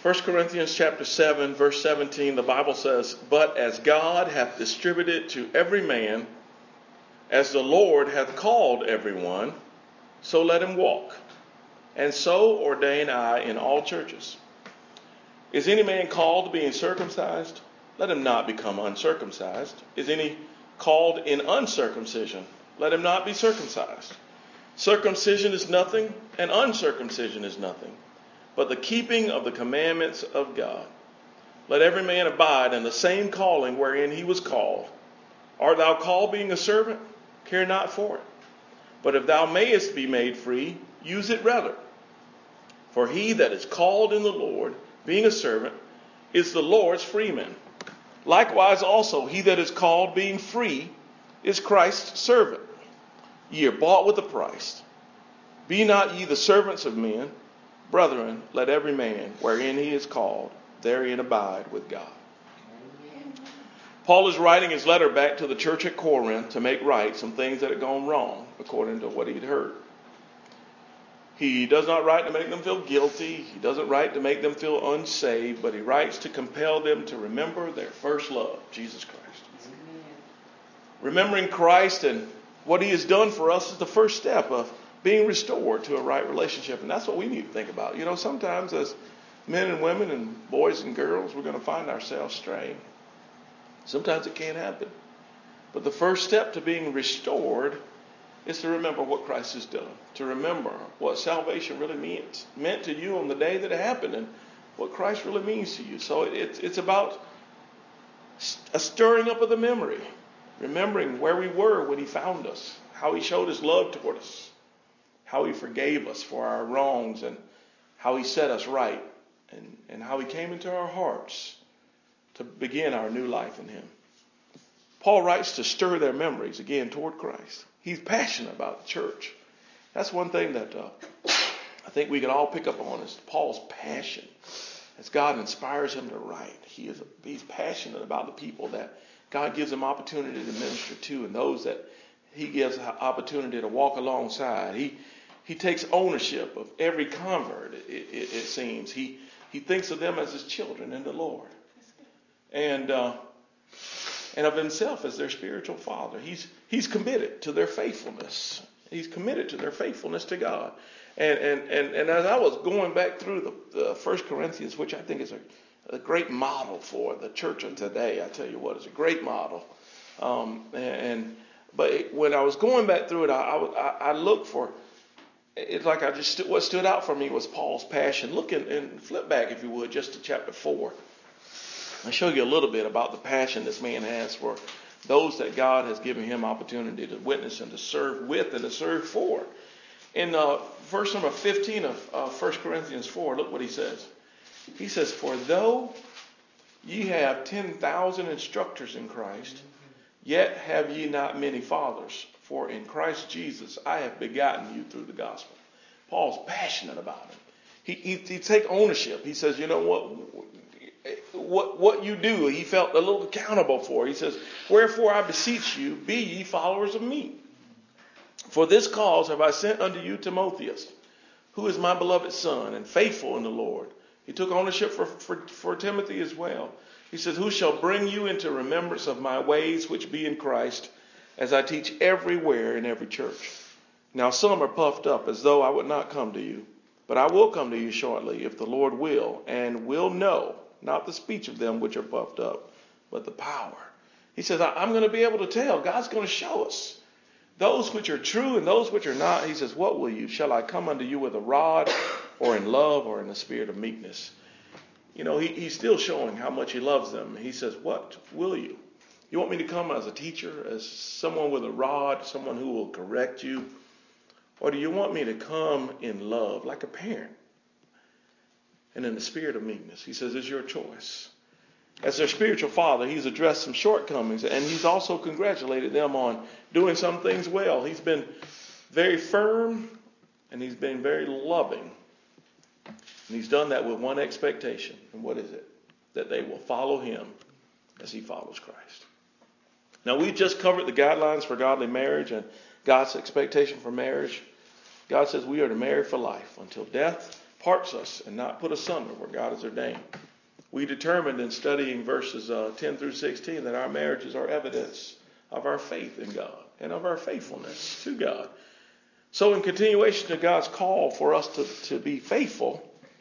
1 Corinthians chapter 7, verse 17, the Bible says, "But as God hath distributed to every man, as the Lord hath called everyone, so let him walk. And so ordain I in all churches. Is any man called being circumcised? Let him not become uncircumcised. Is any called in uncircumcision? Let him not be circumcised. Circumcision is nothing, and uncircumcision is nothing, but the keeping of the commandments of God. Let every man abide in the same calling wherein he was called. Art thou called being a servant? Care not for it. But if thou mayest be made free, use it rather. For he that is called in the Lord, being a servant, is the Lord's freeman. Likewise also he that is called being free is Christ's servant. Ye are bought with a price. Be not ye the servants of men. Brethren, let every man, wherein he is called, therein abide with God." Paul is writing his letter back to the church at Corinth to make right some things that had gone wrong according to what he'd heard. He does not write to make them feel guilty. He doesn't write to make them feel unsaved, but he writes to compel them to remember their first love, Jesus Christ. Amen. Remembering Christ and what he has done for us is the first step of being restored to a right relationship. And that's what we need to think about. You know, sometimes as men and women and boys and girls, we're going to find ourselves straying. Sometimes it can't happen. But the first step to being restored is to remember what Christ has done. To remember what salvation really meant to you on the day that it happened and what Christ really means to you. So it's about a stirring up of the memory. Remembering where we were when he found us. How he showed his love toward us. How he forgave us for our wrongs and how he set us right. And how he came into our hearts to begin our new life in him. Paul writes to stir their memories again toward Christ. He's passionate about the church. That's one thing that I think we can all pick up on is Paul's passion. As God inspires him to write, he's passionate about the people that God gives him opportunity to minister to and those that he gives opportunity to walk alongside. He takes ownership of every convert, it seems. He thinks of them as his children in the Lord. And of himself as their spiritual father. He's committed to their faithfulness. He's committed to their faithfulness to God. And as I was going back through the 1 Corinthians, which I think is a great model for the church of today, I tell you what, it's a great model. But when I was going back through it, I looked for, it's like what stood out for me was Paul's passion. Look and flip back, if you would, just to chapter 4. I'll show you a little bit about the passion this man has for those that God has given him opportunity to witness and to serve with and to serve for. In verse number 15 of 1 Corinthians 4, look what he says. He says, "For though ye have 10,000 instructors in Christ, yet have ye not many fathers. For in Christ Jesus I have begotten you through the gospel." Paul's passionate about it. He take ownership. He says, you know what you do, he felt a little accountable for. He says, "Wherefore I beseech you, be ye followers of me. For this cause have I sent unto you Timotheus, who is my beloved son and faithful in the Lord." He took ownership for Timothy as well. He says, "Who shall bring you into remembrance of my ways which be in Christ, as I teach everywhere in every church. Now some are puffed up as though I would not come to you, but I will come to you shortly, if the Lord will, and will know, not the speech of them which are puffed up, but the power." He says, I'm going to be able to tell. God's going to show us those which are true and those which are not. He says, "What will you? Shall I come unto you with a rod, or in love, or in the spirit of meekness?" You know, he's still showing how much he loves them. He says, "What will you? You want me to come as a teacher, as someone with a rod, someone who will correct you? Or do you want me to come in love, like a parent, and in the spirit of meekness?" He says, "It's your choice." As their spiritual father, he's addressed some shortcomings, and he's also congratulated them on doing some things well. He's been very firm, and he's been very loving. And he's done that with one expectation. And what is it? That they will follow him as he follows Christ. Now, we've just covered the guidelines for godly marriage and God's expectation for marriage. God says we are to marry for life, until death parts us and not put asunder where God has ordained. We determined in studying verses 10 through 16 that our marriages are evidence of our faith in God and of our faithfulness to God. So in continuation to God's call for us to be faithful,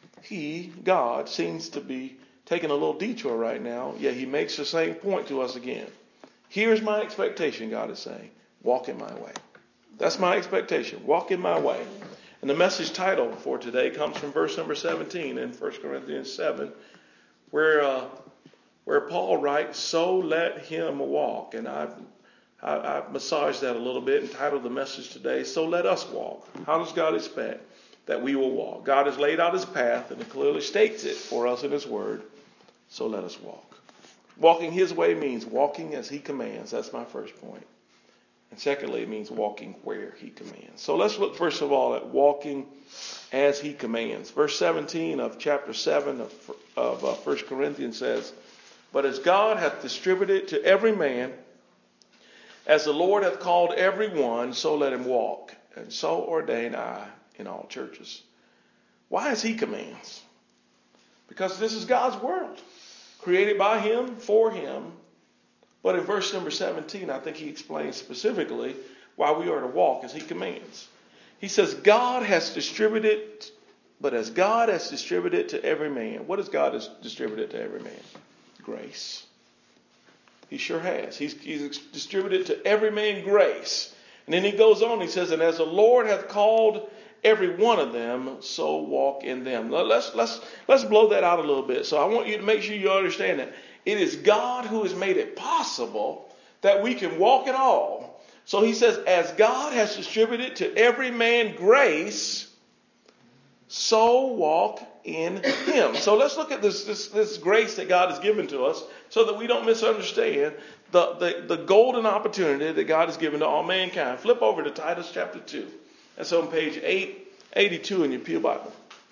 God, seems to be taking a little detour right now, yet he makes the same point to us again. Here's my expectation, God is saying. Walk in my way. That's my expectation. Walk in my way. And the message title for today comes from verse number 17 in 1 Corinthians 7, where Paul writes, so let him walk. And I've massaged that a little bit and titled the message today, so let us walk. How does God expect that we will walk? God has laid out his path and clearly states it for us in his word. So let us walk. Walking his way means walking as he commands. That's my first point. And secondly, it means walking where he commands. So let's look first of all at walking as he commands. Verse 17 of chapter 7 of 1 Corinthians says, but as God hath distributed to every man, as the Lord hath called every one, so let him walk. And so ordain I in all churches. Why as he commands? Because this is God's world, created by him, for him. But in verse number 17, I think he explains specifically why we are to walk as he commands. He says, God has distributed, but as God has distributed to every man. What has God distributed to every man? Grace. He sure has. He's distributed to every man grace. And then he goes on, he says, and as the Lord hath called every one of them, so walk in them. Now let's blow that out a little bit. So I want you to make sure you understand that. It is God who has made it possible that we can walk at all. So he says, as God has distributed to every man grace, so walk in him. So let's look at this grace that God has given to us so that we don't misunderstand the golden opportunity that God has given to all mankind. Flip over to Titus chapter 2. That's on page 882 in your Pew Bible.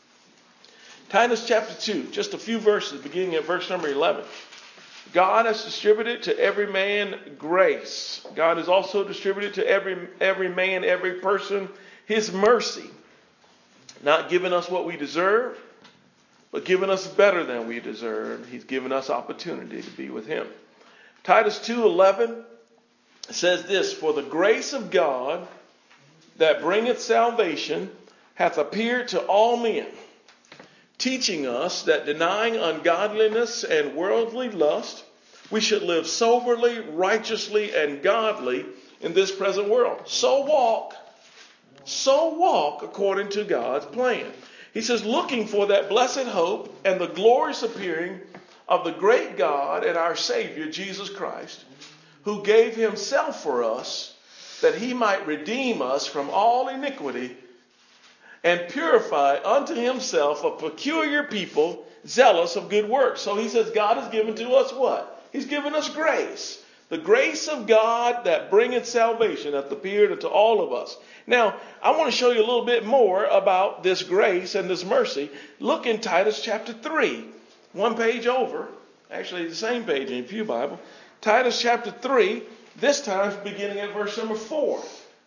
Titus chapter 2, just a few verses beginning at verse number 11. God has distributed to every man grace. God has also distributed to every man, every person, his mercy. Not giving us what we deserve, but giving us better than we deserve. He's given us opportunity to be with him. Titus 2:11 says this, for the grace of God that bringeth salvation hath appeared to all men, teaching us that denying ungodliness and worldly lust, we should live soberly, righteously, and godly in this present world. So walk according to God's plan. He says, looking for that blessed hope and the glorious appearing of the great God and our Savior, Jesus Christ, who gave himself for us, that he might redeem us from all iniquity and purify unto himself a peculiar people, zealous of good works. So he says God has given to us what? He's given us grace. The grace of God that bringeth salvation hath appeared unto all of us. Now, I want to show you a little bit more about this grace and this mercy. Look in Titus chapter 3, one page over. Actually, the same page in your Pew Bible. Titus chapter 3, this time beginning at verse number 4.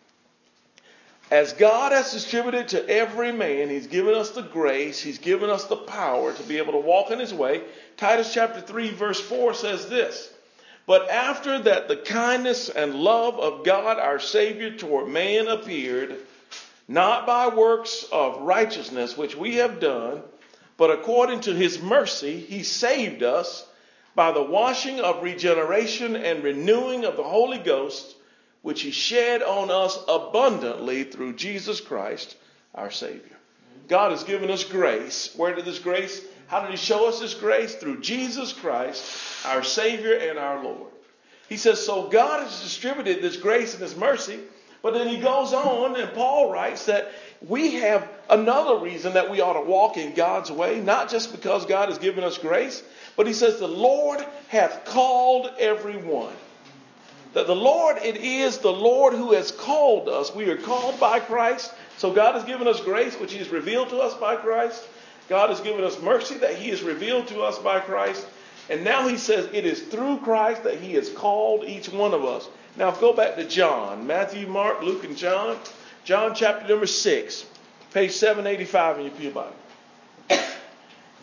As God has distributed to every man, he's given us the grace, he's given us the power to be able to walk in his way. Titus chapter 3 verse 4 says this, but after that the kindness and love of God our Savior toward man appeared, not by works of righteousness which we have done, but according to his mercy he saved us by the washing of regeneration and renewing of the Holy Ghost, which he shed on us abundantly through Jesus Christ, our Savior. God has given us grace. Where did this grace? How did he show us this grace? Through Jesus Christ, our Savior and our Lord. He says, so God has distributed this grace and this mercy, but then he goes on and Paul writes that we have another reason that we ought to walk in God's way, not just because God has given us grace, but he says the Lord hath called everyone. That the Lord, it is the Lord who has called us. We are called by Christ. So God has given us grace, which he has revealed to us by Christ. God has given us mercy that he has revealed to us by Christ. And now he says it is through Christ that he has called each one of us. Now go back to John. Matthew, Mark, Luke, and John. John chapter number 6. Page 785 in your Pew Bible.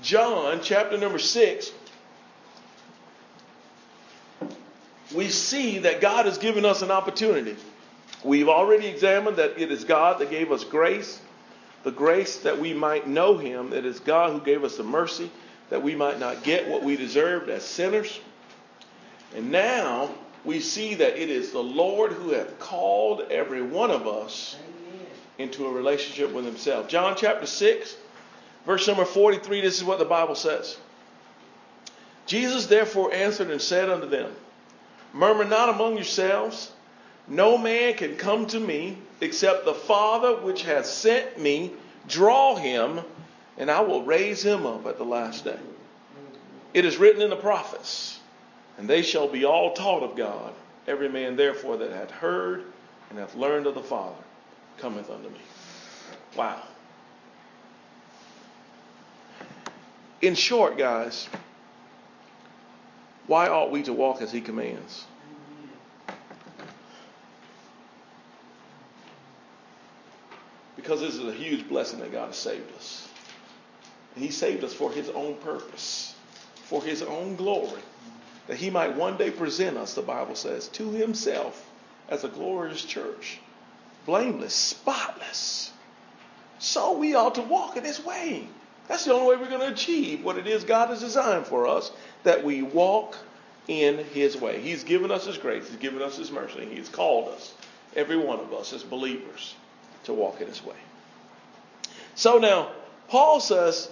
John chapter number 6, we see that God has given us an opportunity. We've already examined that it is God that gave us grace, the grace that we might know him. It is God who gave us the mercy that we might not get what we deserved as sinners. And now we see that it is the Lord who hath called every one of us into a relationship with himself. John chapter 6, verse number 43, this is what the Bible says. Jesus therefore answered and said unto them, Murmur not among yourselves. No man can come to me except the Father which hath sent me draw him, and I will raise him up at the last day. It is written in the prophets, and they shall be all taught of God. Every man therefore that hath heard and hath learned of the Father cometh unto me. Wow. In short, guys, why ought we to walk as he commands? Because this is a huge blessing that God has saved us. And he saved us for his own purpose, for his own glory, that he might one day present us, the Bible says, to himself as a glorious church, blameless, spotless. So we ought to walk in his way. That's the only way we're going to achieve what it is God has designed for us, that we walk in his way. He's given us his grace. He's given us his mercy. He's called us, every one of us as believers, to walk in his way. So now, Paul says,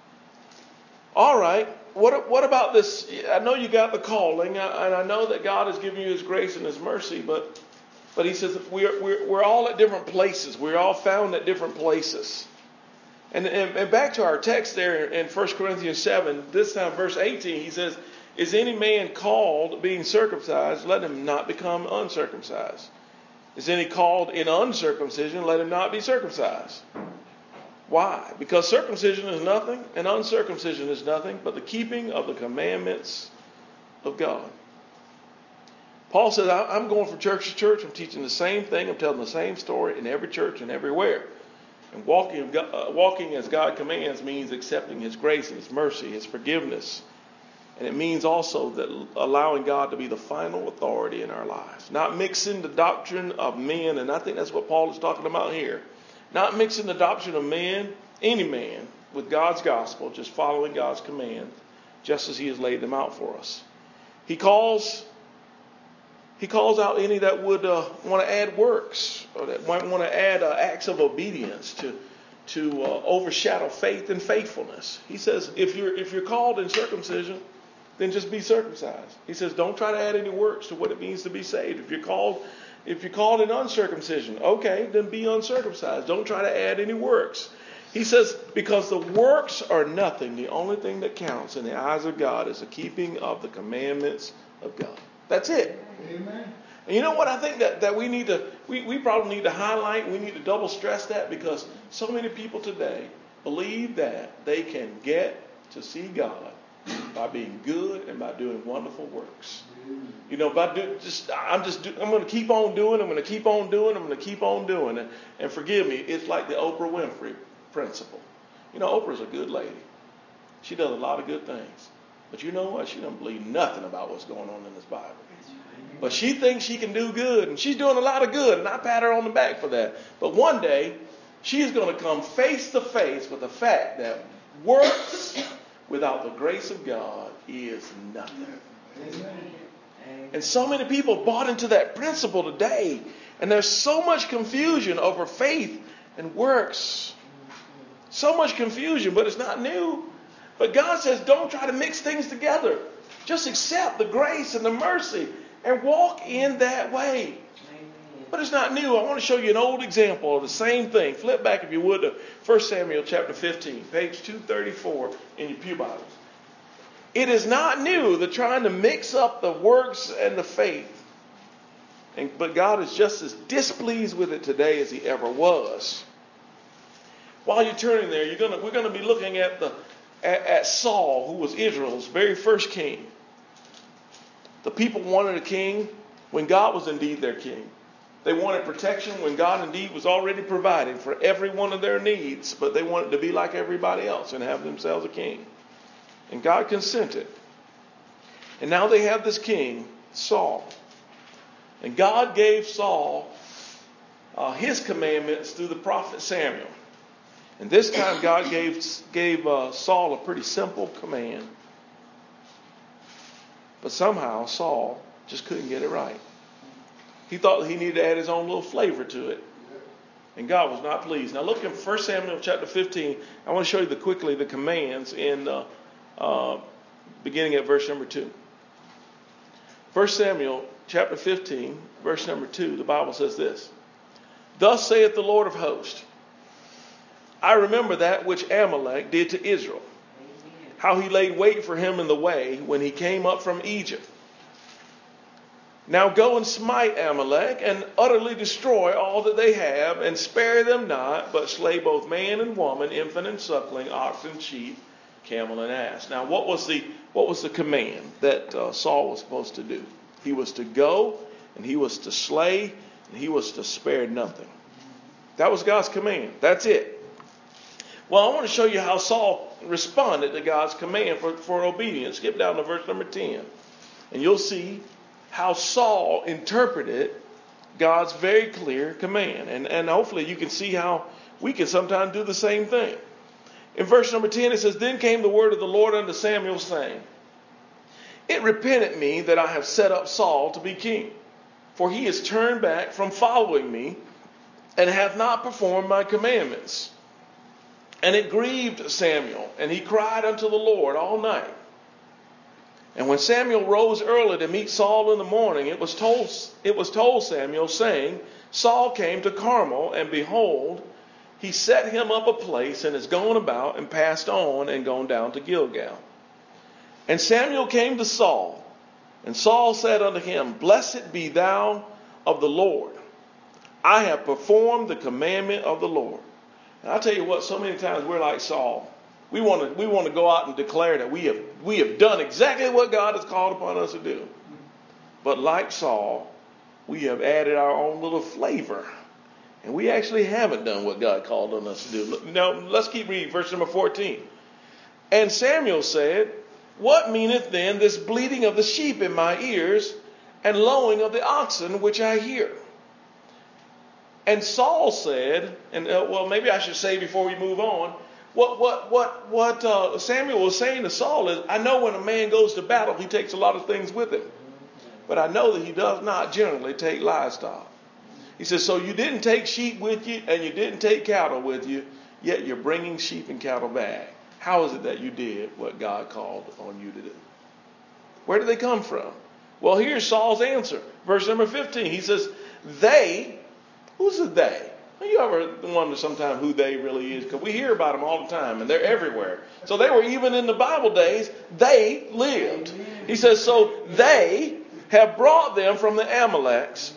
all right, what about this? I know you got the calling, and I know that God has given you his grace and his mercy, but he says we're all at different places. We're all found at different places. And back to our text there in 1 Corinthians 7, this time verse 18, he says, is any man called being circumcised? Let him not become uncircumcised. Is any called in uncircumcision? Let him not be circumcised. Why? Because circumcision is nothing and uncircumcision is nothing but the keeping of the commandments of God. Paul says, I'm going from church to church. I'm teaching the same thing. I'm telling the same story in every church and everywhere. And walking as God commands means accepting his grace and his mercy, his forgiveness. And it means also that allowing God to be the final authority in our lives. Not mixing the doctrine of men, and I think that's what Paul is talking about here. Not mixing the doctrine of man, any man, with God's gospel, just following God's command, just as he has laid them out for us. He calls out any that would want to add works, or that might want to add acts of obedience to overshadow faith and faithfulness. He says, if you're called in circumcision, then just be circumcised. He says, don't try to add any works to what it means to be saved. If you're called in uncircumcision, okay, then be uncircumcised. Don't try to add any works. He says, because the works are nothing. The only thing that counts in the eyes of God is the keeping of the commandments of God. That's it. Amen. And you know what? I think that we probably need to highlight, we need to double stress that, because so many people today believe that they can get to see God by being good and by doing wonderful works. You know, I'm going to keep on doing. I'm going to keep on doing. I'm going to keep on doing. And forgive me, it's like the Oprah Winfrey principle. You know, Oprah's a good lady. She does a lot of good things. But you know what? She doesn't believe nothing about what's going on in this Bible. But she thinks she can do good, and she's doing a lot of good, and I pat her on the back for that. But one day, she's going to come face to face with the fact that works without the grace of God is nothing. And so many people bought into that principle today, and there's so much confusion over faith and works. So much confusion, but it's not new. But God says, don't try to mix things together. Just accept the grace and the mercy and walk in that way. But it's not new. I want to show you an old example of the same thing. Flip back, if you would, to 1 Samuel chapter 15, page 234 in your pew Bibles. It is not new, the trying to mix up the works and the faith. But God is just as displeased with it today as he ever was. While you're turning there, we're going to be looking at Saul, who was Israel's very first king. The people wanted a king when God was indeed their king. They wanted protection when God indeed was already providing for every one of their needs, but they wanted to be like everybody else and have themselves a king. And God consented. And now they have this king, Saul. And God gave Saul his commandments through the prophet Samuel. And this time God gave Saul a pretty simple command. But somehow Saul just couldn't get it right. He thought that he needed to add his own little flavor to it. And God was not pleased. Now look in 1 Samuel chapter 15. I want to show you quickly the commands in beginning at verse number 2. 1 Samuel chapter 15, verse number 2, the Bible says this. Thus saith the Lord of hosts, I remember that which Amalek did to Israel, how he laid wait for him in the way when he came up from Egypt. Now go and smite Amalek and utterly destroy all that they have, and spare them not, but slay both man and woman, infant and suckling, ox and sheep, camel and ass. Now what was the command that Saul was supposed to do? He was to go, and he was to slay, and he was to spare nothing. That was God's command. That's it. Well, I want to show you how Saul responded to God's command for obedience. Skip down to verse number 10. And you'll see how Saul interpreted God's very clear command. And hopefully you can see how we can sometimes do the same thing. In verse number 10 it says, Then came the word of the Lord unto Samuel, saying, It repented me that I have set up Saul to be king, for he is turned back from following me, and hath not performed my commandments. And it grieved Samuel, and he cried unto the Lord all night. And when Samuel rose early to meet Saul in the morning, it was told Samuel, saying, Saul came to Carmel, and behold, he set him up a place, and is gone about, and passed on, and gone down to Gilgal. And Samuel came to Saul, and Saul said unto him, Blessed be thou of the Lord. I have performed the commandment of the Lord. And I'll tell you what, so many times we're like Saul. We want to go out and declare that we have done exactly what God has called upon us to do. But like Saul, we have added our own little flavor. And we actually haven't done what God called on us to do. Now, let's keep reading verse number 14. And Samuel said, What meaneth then this bleating of the sheep in my ears, and lowing of the oxen which I hear? And Saul said, and maybe I should say before we move on, what Samuel was saying to Saul is, I know when a man goes to battle, he takes a lot of things with him. But I know that he does not generally take livestock. He says, so you didn't take sheep with you, and you didn't take cattle with you, yet you're bringing sheep and cattle back. How is it that you did what God called on you to do? Where did they come from? Well, here's Saul's answer. Verse number 15. He says, they. Who's the they? You ever wonder sometimes who they really is? Because we hear about them all the time, and they're everywhere. So they were even in the Bible days, they lived. He says, so they have brought them from the Amalekites,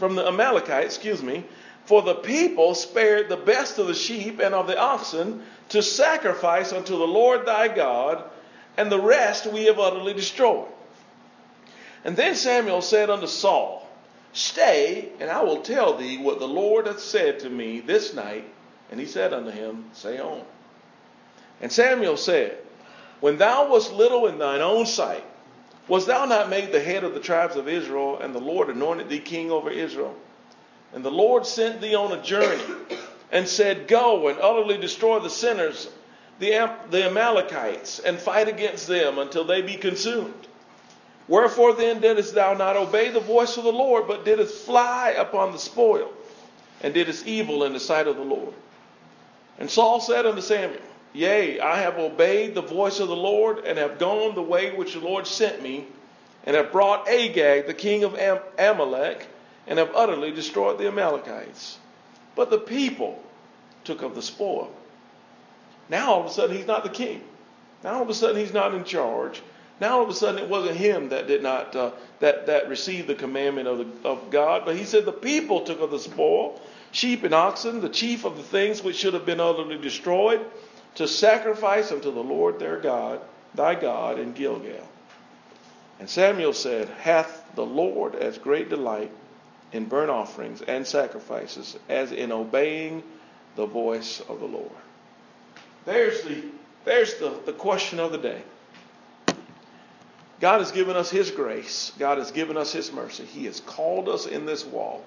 for the people spared the best of the sheep and of the oxen to sacrifice unto the Lord thy God, and the rest we have utterly destroyed. And then Samuel said unto Saul, Stay, and I will tell thee what the Lord hath said to me this night. And he said unto him, Say on. And Samuel said, When thou wast little in thine own sight, wast thou not made the head of the tribes of Israel, and the Lord anointed thee king over Israel? And the Lord sent thee on a journey, and said, Go and utterly destroy the sinners, the Amalekites, and fight against them until they be consumed. Wherefore then didst thou not obey the voice of the Lord, but didst fly upon the spoil, and didst evil in the sight of the Lord? And Saul said unto Samuel, Yea, I have obeyed the voice of the Lord, and have gone the way which the Lord sent me, and have brought Agag, the king of Amalek, and have utterly destroyed the Amalekites. But the people took of the spoil. Now all of a sudden he's not the king. Now all of a sudden he's not in charge. Now all of a sudden it wasn't him that did not that received the commandment of God, but he said the people took of the spoil, sheep and oxen, the chief of the things which should have been utterly destroyed, to sacrifice unto the Lord their God, thy God, in Gilgal. And Samuel said, Hath the Lord as great delight in burnt offerings and sacrifices as in obeying the voice of the Lord? There's the question of the day. God has given us His grace. God has given us His mercy. He has called us in this walk.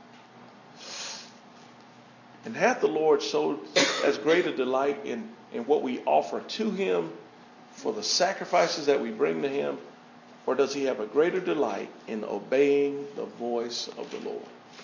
And hath the Lord showed as great a delight in what we offer to Him for the sacrifices that we bring to Him? Or does He have a greater delight in obeying the voice of the Lord?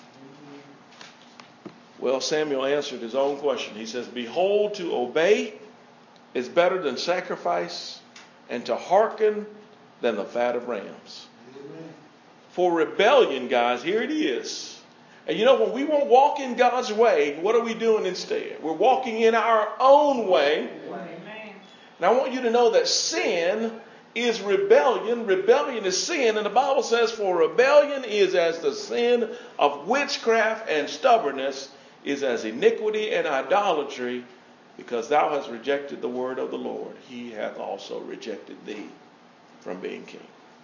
Well, Samuel answered his own question. He says, behold, to obey is better than sacrifice, and to hearken than the fat of rams. Amen. For rebellion, guys, here it is. And you know, when we won't walk in God's way, what are we doing instead? We're walking in our own way. Amen. And I want you to know that sin is rebellion. Rebellion is sin. And the Bible says, for rebellion is as the sin of witchcraft, and stubbornness is as iniquity and idolatry. Because thou hast rejected the word of the Lord, He hath also rejected thee from being king.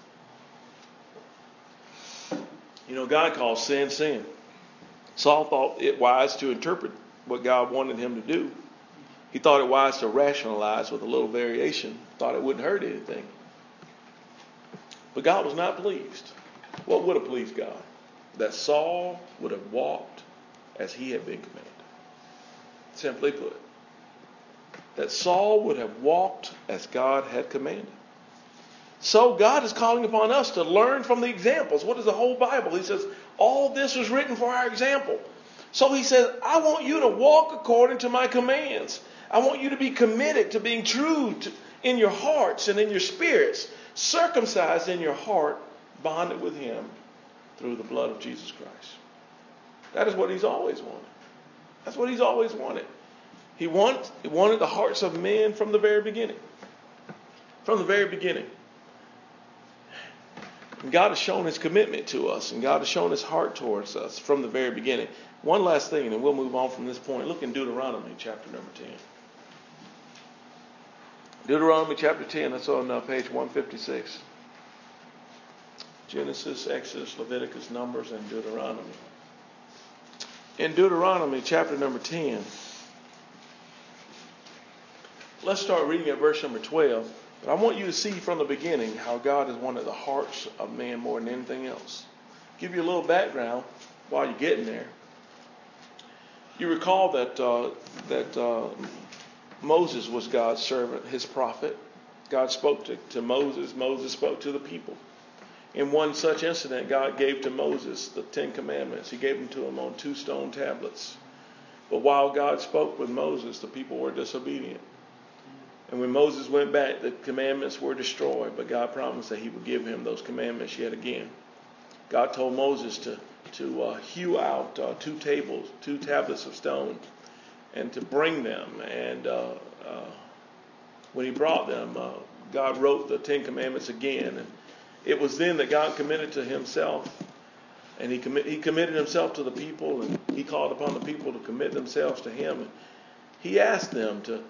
You know, God calls sin, sin. Saul thought it wise to interpret what God wanted him to do. He thought it wise to rationalize with a little variation. Thought it wouldn't hurt anything. But God was not pleased. What would have pleased God? That Saul would have walked as he had been commanded. Simply put, that Saul would have walked as God had commanded. So God is calling upon us to learn from the examples. What is the whole Bible? He says, all this was written for our example. So He says, I want you to walk according to my commands. I want you to be committed to being true in your hearts and in your spirits, circumcised in your heart, bonded with Him through the blood of Jesus Christ. That is what He's always wanted. That's what He's always wanted. He wanted the hearts of men from the very beginning. From the very beginning. And God has shown His commitment to us. And God has shown His heart towards us from the very beginning. One last thing, and then we'll move on from this point. Look in Deuteronomy chapter number 10. Deuteronomy chapter 10. That's on page 156. Genesis, Exodus, Leviticus, Numbers, and Deuteronomy. In Deuteronomy chapter number 10. Let's start reading at verse number 12. But I want you to see from the beginning how God has wanted the hearts of man more than anything else. Give you a little background while you're getting there. You recall that Moses was God's servant, His prophet. God spoke to Moses. Moses spoke to the people. In one such incident, God gave to Moses the 10 Commandments. He gave them to him on 2 stone tablets. But while God spoke with Moses, the people were disobedient. And when Moses went back, the commandments were destroyed, but God promised that He would give him those commandments yet again. God told Moses to hew out 2 tablets of stone, and to bring them. And when He brought them, God wrote the 10 Commandments again. And it was then that God committed to Himself, and He committed Himself to the people, and He called upon the people to commit themselves to Him. And He asked them to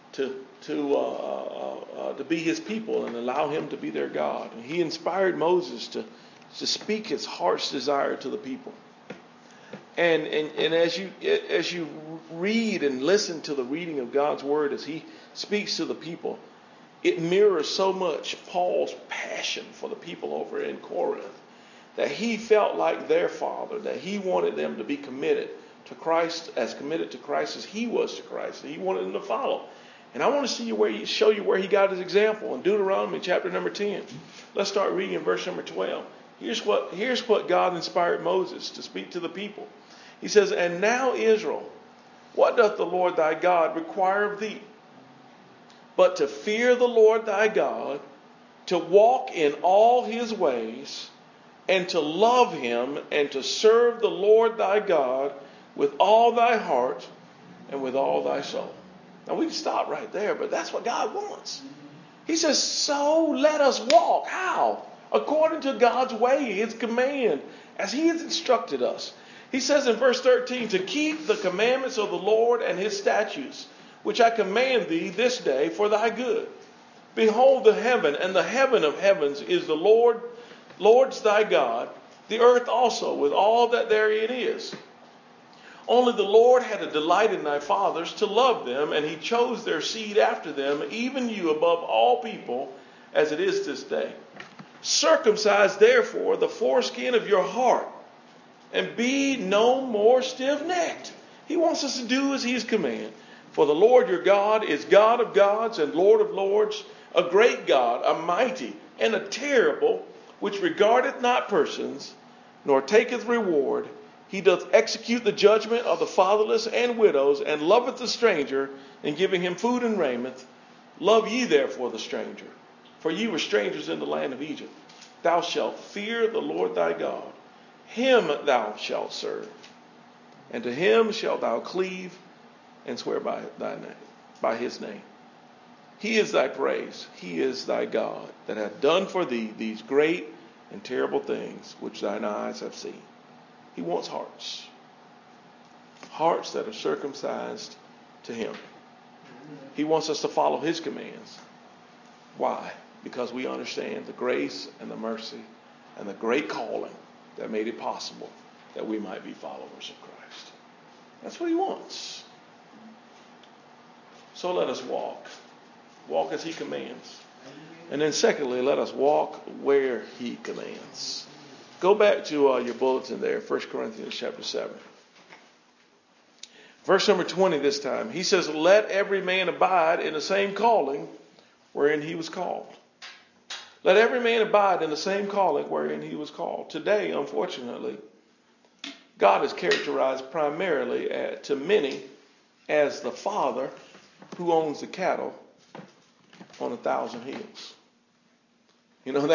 be His people and allow Him to be their God. And He inspired Moses to speak His heart's desire to the people. And as you read and listen to the reading of God's Word as He speaks to the people, it mirrors so much Paul's passion for the people over in Corinth, that he felt like their father, that he wanted them to be committed to Christ, as committed to Christ as he was to Christ. And he wanted them to follow. And I want to show you where he got his example in Deuteronomy chapter number 10. Let's start reading in verse number 12. Here's what God inspired Moses to speak to the people. He says, and now Israel, what doth the Lord thy God require of thee? But to fear the Lord thy God, to walk in all His ways, and to love Him, and to serve the Lord thy God with all thy heart and with all thy soul. Now we can stop right there, but that's what God wants. He says, so let us walk. How? According to God's way, His command, as He has instructed us. He says in verse 13, to keep the commandments of the Lord and His statutes, which I command thee this day for thy good. Behold, the heaven and the heaven of heavens is the Lord's thy God, the earth also with all that therein is. Only the Lord had a delight in thy fathers to love them, and He chose their seed after them, even you above all people, as it is this day. Circumcise therefore the foreskin of your heart, and be no more stiff-necked. He wants us to do as He's commanded. For the Lord your God is God of gods and Lord of lords, a great God, a mighty, and a terrible, which regardeth not persons, nor taketh reward. He doth execute the judgment of the fatherless and widows, and loveth the stranger, in giving him food and raiment. Love ye therefore the stranger, for ye were strangers in the land of Egypt. Thou shalt fear the Lord thy God. Him thou shalt serve, and to Him shalt thou cleave, and swear by thy name, by His name. He is thy praise. He is thy God, that hath done for thee these great and terrible things which thine eyes have seen. He wants hearts. Hearts that are circumcised to Him. He wants us to follow His commands. Why? Because we understand the grace and the mercy and the great calling that made it possible that we might be followers of Christ. That's what He wants. So let us walk. Walk as He commands. And then secondly, let us walk where He commands. Go back to your bulletin there, 1 Corinthians chapter 7. Verse number 20 this time. He says, let every man abide in the same calling wherein he was called. Let every man abide in the same calling wherein he was called. Today, unfortunately, God is characterized primarily to many as the father who owns the cattle on 1,000 hills. You know,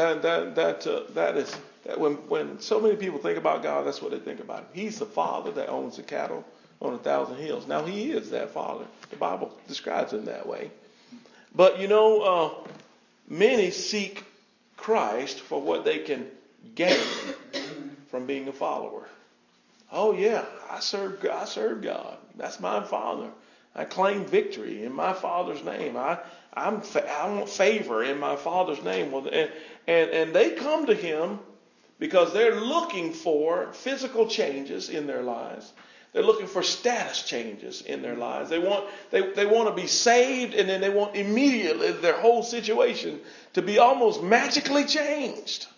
when so many people think about God, that's what they think about him. He's the father that owns the cattle on 1,000 hills. Now, He is that father. The Bible describes him that way. But, many seek Christ for what they can gain from being a follower. Oh, yeah, I serve God. That's my Father. I claim victory in my Father's name. I want favor in my Father's name. And they come to Him because they're looking for physical changes in their lives. They're looking for status changes in their lives. They want to be saved, and then they want immediately their whole situation to be almost magically changed.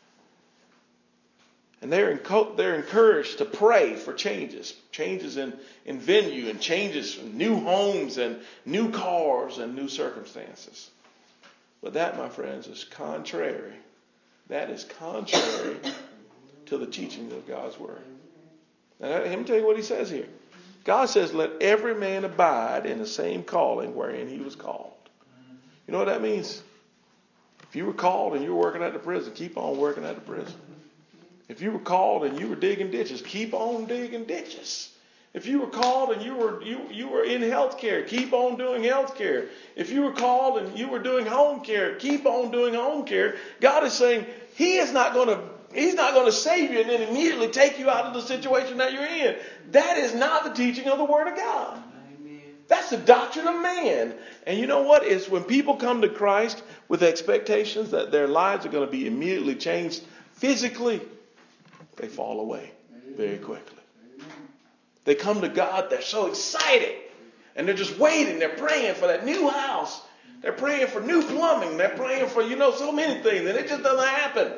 And they're encouraged to pray for changes in venue, and changes from new homes and new cars and new circumstances. But that, my friends, is contrary. That is contrary to the teaching of God's Word. Now, let me tell you what He says here. God says, let every man abide in the same calling wherein he was called. You know what that means? If you were called and you were working at the prison, keep on working at the prison. If you were called and you were digging ditches, keep on digging ditches. If you were called and you were in health care, keep on doing health care. If you were called and you were doing home care, keep on doing home care. God is saying He's not going to save you and then immediately take you out of the situation that you're in. That is not the teaching of the Word of God. Amen. That's the doctrine of man. And you know what? It's when people come to Christ with expectations that their lives are going to be immediately changed physically, they fall away very quickly. They come to God, they're so excited, and they're just waiting. They're praying for that new house. They're praying for new plumbing. They're praying for, so many things, and it just doesn't happen.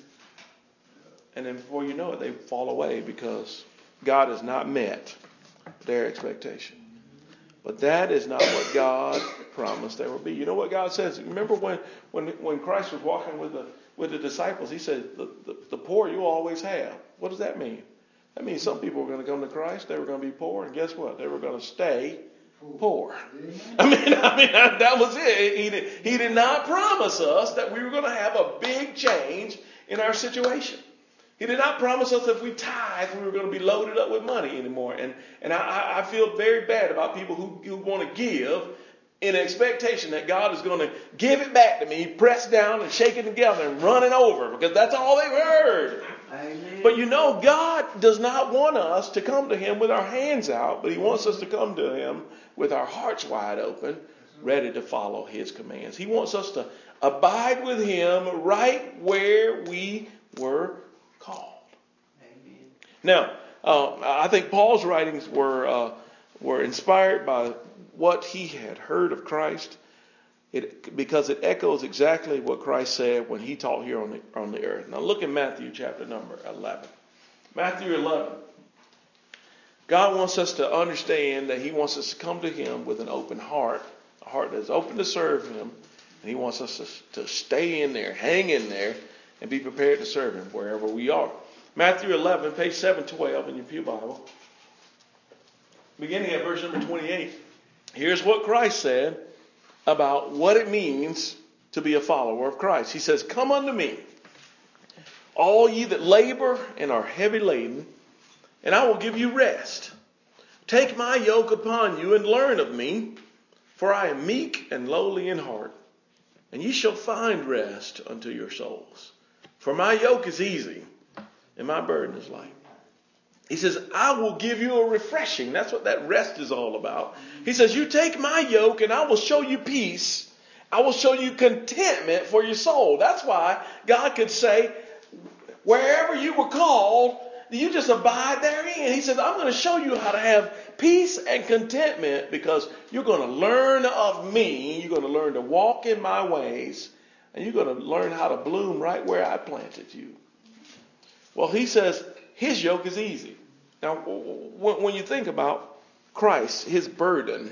And then before you know it, they fall away because God has not met their expectation. But that is not what God promised there would be. You know what God says? Remember when Christ was walking with the disciples, He said, the poor you always have. What does that mean? That means some people were going to come to Christ, they were going to be poor, and guess what? They were going to stay poor. I mean, that was it. He did not promise us that we were going to have a big change in our situation. He did not promise us if we tithe we were going to be loaded up with money anymore. And I feel very bad about people who want to give in expectation that God is going to give it back to me, pressed down and shaken together and running over, because that's all they've heard. Amen. But God does not want us to come to Him with our hands out, but He wants us to come to Him with our hearts wide open, ready to follow His commands. He wants us to abide with Him right where we were called. Amen. Now, I think Paul's writings were inspired by what he had heard of Christ. Because it echoes exactly what Christ said when he taught here on the earth. Now look at Matthew chapter number 11. Matthew 11. God wants us to understand that he wants us to come to him with an open heart, a heart that is open to serve him. And he wants us to stay in there, hang in there, and be prepared to serve him wherever we are. Matthew 11, page 712 in your pew Bible. Beginning at verse number 28. Here's what Christ said about what it means to be a follower of Christ. He says, "Come unto me, all ye that labor and are heavy laden, and I will give you rest. Take my yoke upon you and learn of me, for I am meek and lowly in heart, and ye shall find rest unto your souls. For my yoke is easy and my burden is light." He says, I will give you a refreshing. That's what that rest is all about. He says, you take my yoke and I will show you peace. I will show you contentment for your soul. That's why God could say, wherever you were called, you just abide therein. He says, I'm going to show you how to have peace and contentment because you're going to learn of me. You're going to learn to walk in my ways. And you're going to learn how to bloom right where I planted you. Well, he says his yoke is easy. Now, when you think about Christ, his burden,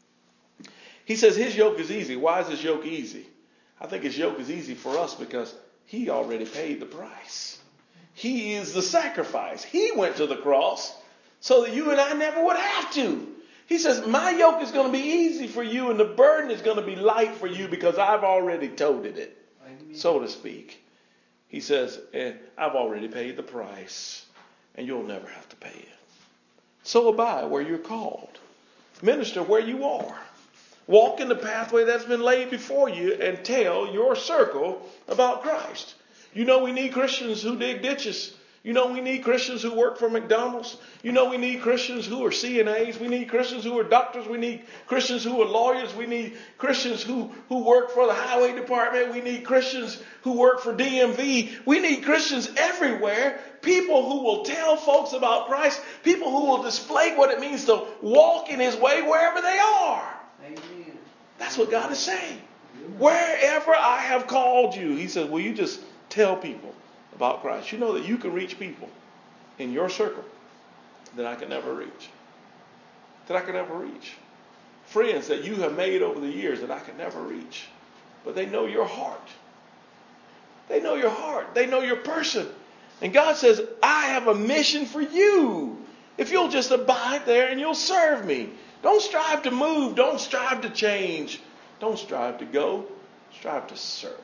he says his yoke is easy. Why is his yoke easy? I think his yoke is easy for us because he already paid the price. He is the sacrifice. He went to the cross so that you and I never would have to. He says, my yoke is going to be easy for you and the burden is going to be light for you because I've already toted it, so to speak. He says, I've already paid the price and you'll never have to pay it. So abide where you're called. Minister where you are. Walk in the pathway that's been laid before you and tell your circle about Christ. You know we need Christians who dig ditches. You know we need Christians who work for McDonald's. You know we need Christians who are CNAs. We need Christians who are doctors. We need Christians who are lawyers. We need Christians who work for the highway department. We need Christians who work for DMV. We need Christians everywhere. People who will tell folks about Christ. People who will display what it means to walk in his way wherever they are. Amen. That's what God is saying. Wherever I have called you, he says, will you just tell people about Christ? You know that you can reach people in your circle that I can never reach. That I can never reach. Friends that you have made over the years that I can never reach. But they know your heart. They know your heart. They know your person. And God says, I have a mission for you. If you'll just abide there and you'll serve me. Don't strive to move. Don't strive to change. Don't strive to go. Strive to serve.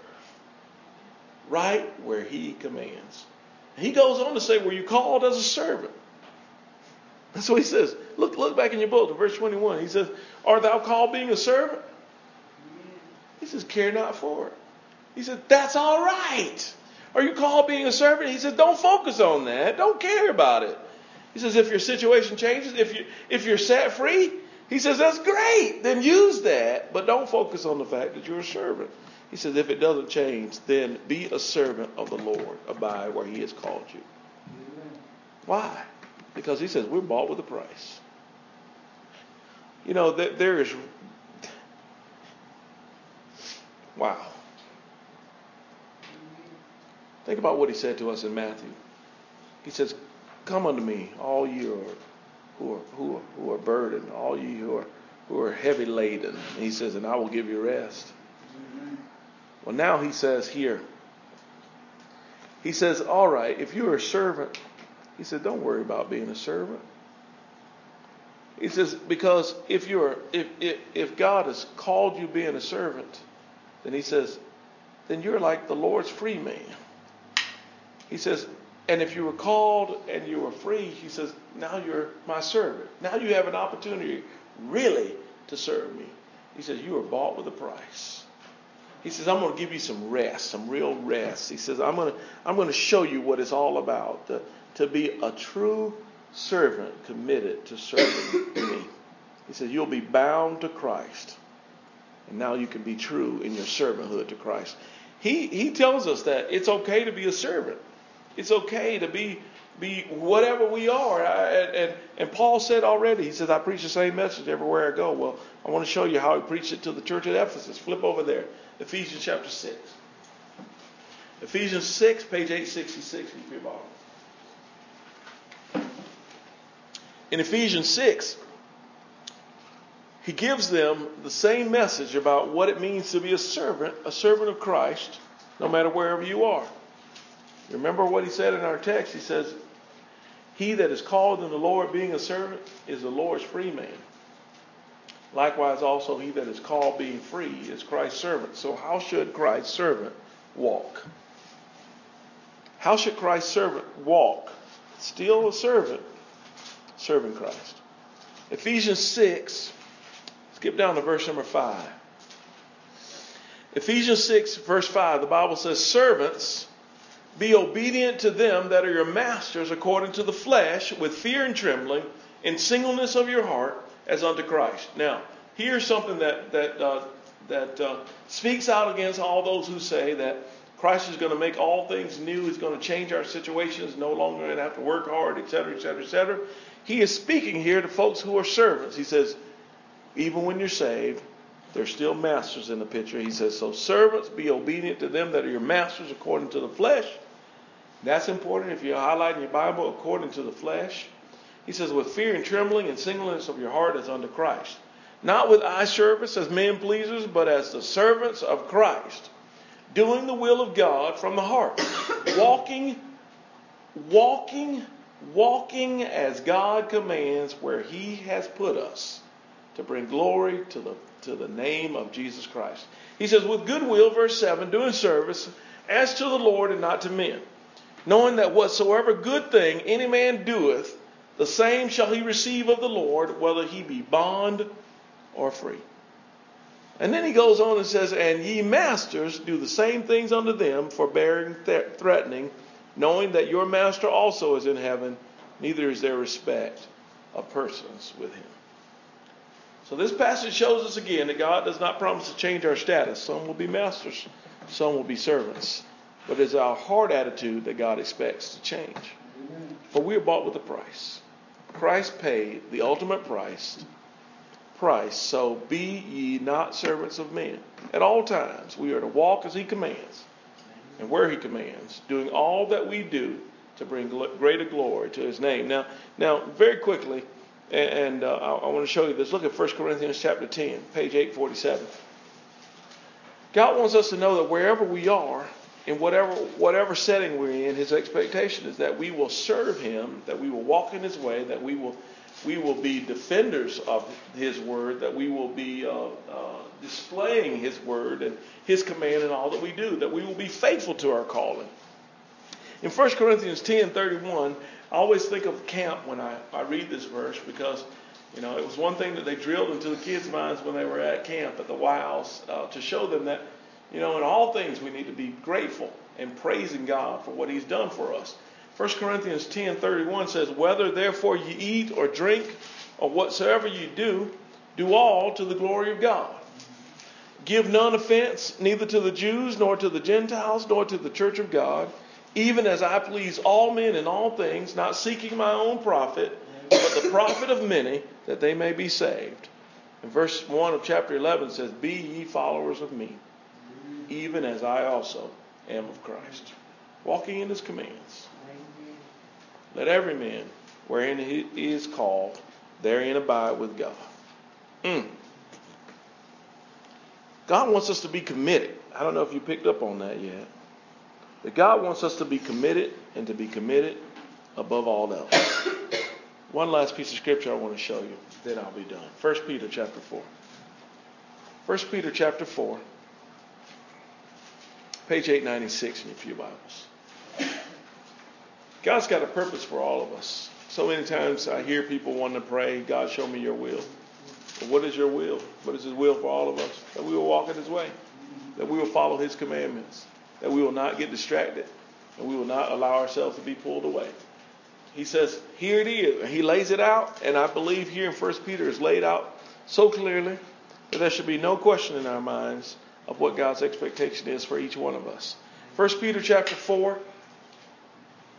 Right where he commands. He goes on to say, were you called as a servant? That's what he says. Look back in your book to verse 21. He says, art thou called being a servant? He says, care not for it. He said, that's all right. Are you called being a servant? He says, don't focus on that. Don't care about it. He says, if your situation changes, if you're set free, he says, that's great. Then use that. But don't focus on the fact that you're a servant. He says, if it doesn't change, then be a servant of the Lord. Abide where he has called you. Amen. Why? Because he says, we're bought with a price. You know, there is... Wow. Think about what he said to us in Matthew. He says, come unto me, all you who are burdened, all you who are heavy laden. And he says, and I will give you rest. Well, now he says here, he says, all right, if you're a servant, he said, don't worry about being a servant. He says, because if God has called you being a servant, then he says, then you're like the Lord's free man. He says, and if you were called and you were free, he says, now you're my servant. Now you have an opportunity really to serve me. He says, you are bought with a price. He says, I'm going to give you some rest, some real rest. He says, I'm going to show you what it's all about, to be a true servant committed to serving me. He says, you'll be bound to Christ. And now you can be true in your servanthood to Christ. He tells us that it's okay to be a servant. It's okay to be whatever we are. And Paul said already, he says, I preach the same message everywhere I go. Well, I want to show you how he preached it to the church at Ephesus. Flip over there. Ephesians chapter 6. Ephesians 6, page 866 in your Bible. In Ephesians 6, he gives them the same message about what it means to be a servant of Christ, no matter wherever you are. Remember what he said in our text? He says, he that is called in the Lord being a servant is the Lord's free man. Likewise also he that is called being free is Christ's servant. So how should Christ's servant walk? How should Christ's servant walk? Still a servant, serving Christ. Ephesians 6, skip down to verse number 5. Ephesians 6, verse 5, the Bible says, servants, be obedient to them that are your masters according to the flesh, with fear and trembling, in singleness of your heart, as unto Christ. Now, here's something that speaks out against all those who say that Christ is going to make all things new. He's going to change our situations. No longer going to have to work hard, etc., etc., etc. He is speaking here to folks who are servants. He says, even when you're saved, there's still masters in the picture. He says, so servants, be obedient to them that are your masters according to the flesh. That's important if you're highlighting your Bible, according to the flesh. He says, with fear and trembling and singleness of your heart as unto Christ. Not with eye service as men pleasers, but as the servants of Christ, doing the will of God from the heart. Walking as God commands where he has put us to bring glory to the name of Jesus Christ. He says, with goodwill, verse 7, doing service as to the Lord and not to men, knowing that whatsoever good thing any man doeth, the same shall he receive of the Lord, whether he be bond or free. And then he goes on and says, and ye masters, do the same things unto them, forbearing, threatening, knowing that your master also is in heaven, neither is there respect of persons with him. So this passage shows us again that God does not promise to change our status. Some will be masters, some will be servants. But it's our heart attitude that God expects to change. For we are bought with a price. Christ paid the ultimate price. So be ye not servants of men. At all times we are to walk as he commands and where he commands, doing all that we do to bring greater glory to his name. Now very quickly, and I want to show you this. Look at 1 Corinthians chapter 10, page 847. God wants us to know that wherever we are, in whatever setting we're in, his expectation is that we will serve him, that we will walk in his way, that we will be defenders of his word, that we will be displaying his word and his command in all that we do, that we will be faithful to our calling. In 1 Corinthians 10:31, I always think of camp when I read this verse, because it was one thing that they drilled into the kids' minds when they were at camp at the Y House, to show them that in all things we need to be grateful and praising God for what he's done for us. 1 Corinthians 10:31 says, whether therefore you eat or drink or whatsoever you do, do all to the glory of God. Give none offense, neither to the Jews, nor to the Gentiles, nor to the church of God, even as I please all men in all things, not seeking my own profit, but the profit of many, that they may be saved. And verse 1 of chapter 11 says, be ye followers of me, even as I also am of Christ. Walking in his commands. Let every man, wherein he is called, therein abide with God. God wants us to be committed. I don't know if you picked up on that yet. But God wants us to be committed, and to be committed above all else. One last piece of scripture I want to show you, then I'll be done. 1 Peter chapter 4. 1 Peter chapter 4. Page 896 in your pew Bibles. God's got a purpose for all of us. So many times I hear people wanting to pray, God, show me your will. But what is your will? What is his will for all of us? That we will walk in his way. That we will follow his commandments. That we will not get distracted. And we will not allow ourselves to be pulled away. He says, here it is. He lays it out. And I believe here in 1 Peter is laid out so clearly that there should be no question in our minds of what God's expectation is for each one of us. 1 Peter chapter 4.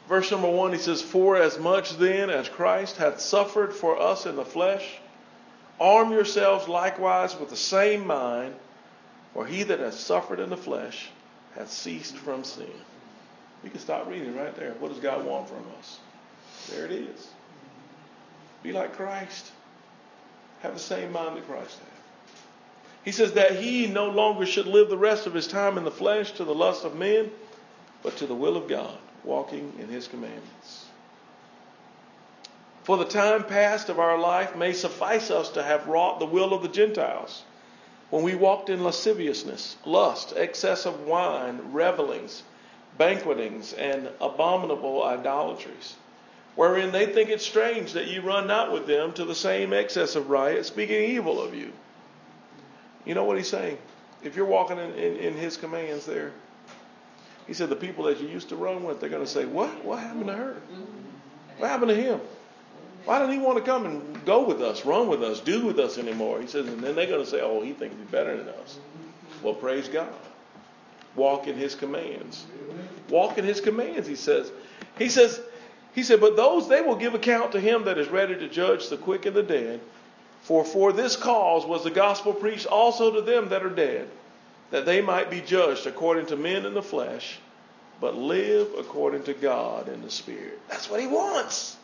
Verse number 1, he says, "For as much then as Christ hath suffered for us in the flesh, arm yourselves likewise with the same mind, for he that hath suffered in the flesh hath ceased from sin." You can stop reading right there. What does God want from us? There it is. Be like Christ. Have the same mind that Christ had. He says that he no longer should live the rest of his time in the flesh to the lust of men, but to the will of God, walking in his commandments. For the time past of our life may suffice us to have wrought the will of the Gentiles, when we walked in lasciviousness, lust, excess of wine, revelings, banquetings, and abominable idolatries, wherein they think it strange that ye run not with them to the same excess of riot, speaking evil of you. You know what he's saying? If you're walking in his commands there, he said the people that you used to run with, they're going to say, What happened to her? What happened to him? Why didn't he want to come and go with us, run with us, do with us anymore? He says, and then they're going to say, oh, he thinks he's better than us. Well, praise God. Walk in his commands. Walk in his commands, he says. He said, but those, they will give account to him that is ready to judge the quick and the dead. For this cause was the gospel preached also to them that are dead, that they might be judged according to men in the flesh, but live according to God in the Spirit. That's what he wants.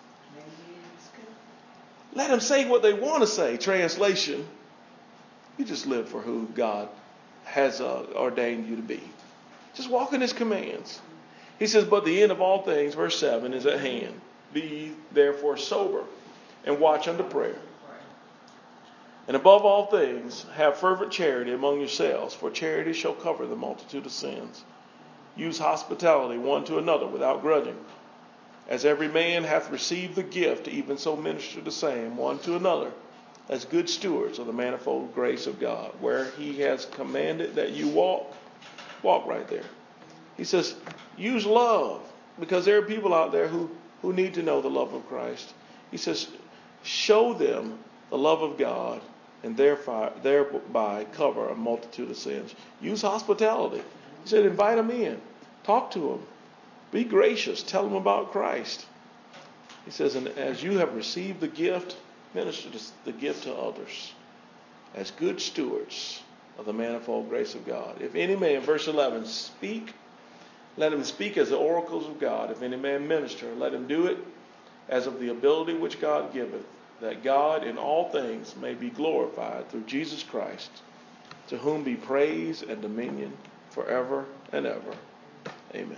Let them say what they want to say. Translation, you just live for who God has ordained you to be. Just walk in his commands. He says, but the end of all things, verse 7, is at hand. Be ye therefore sober, and watch unto prayer. And above all things, have fervent charity among yourselves, for charity shall cover the multitude of sins. Use hospitality one to another without grudging. As every man hath received the gift, even so minister the same one to another, as good stewards of the manifold grace of God. Where he has commanded that you walk right there. He says, use love, because there are people out there who need to know the love of Christ. He says, show them the love of God, and thereby cover a multitude of sins. Use hospitality. He said, invite them in. Talk to them. Be gracious. Tell them about Christ. He says, and as you have received the gift, minister the gift to others as good stewards of the manifold grace of God. If any man, verse 11, speak, let him speak as the oracles of God. If any man minister, let him do it as of the ability which God giveth, that God in all things may be glorified through Jesus Christ, to whom be praise and dominion forever and ever. Amen.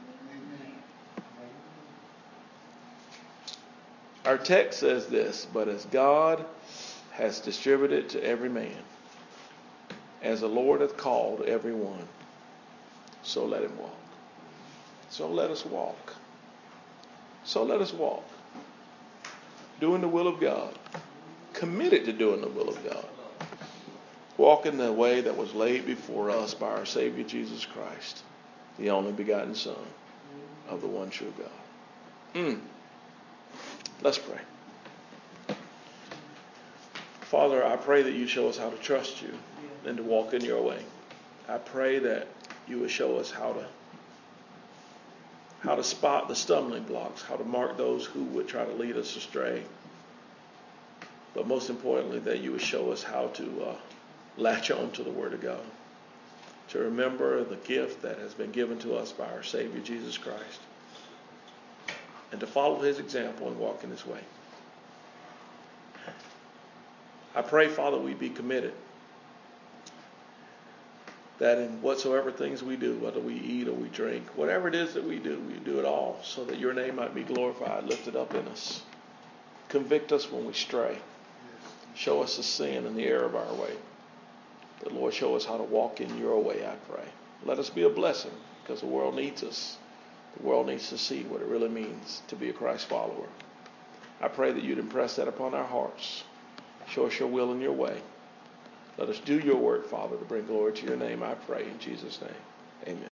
Our text says this, but as God has distributed to every man, as the Lord hath called every one, so let him walk. So let us walk. So let us walk. Doing the will of God. Committed to doing the will of God. Walk in the way that was laid before us by our Savior Jesus Christ, the only begotten Son of the one true God. Let's pray. Father, I pray that you show us how to trust you and to walk in your way. I pray that you would show us how to spot the stumbling blocks, how to mark those who would try to lead us astray. But most importantly, that you would show us how to latch on to the Word of God, to remember the gift that has been given to us by our Savior Jesus Christ, and to follow his example and walk in his way. I pray, Father, we be committed that in whatsoever things we do, whether we eat or we drink, whatever it is that we do it all so that your name might be glorified, lifted up in us. Convict us when we stray. Show us the sin and the error of our way. But Lord, show us how to walk in your way, I pray. Let us be a blessing, because the world needs us. The world needs to see what it really means to be a Christ follower. I pray that you'd impress that upon our hearts. Show us your will and your way. Let us do your work, Father, to bring glory to your name, I pray in Jesus' name. Amen.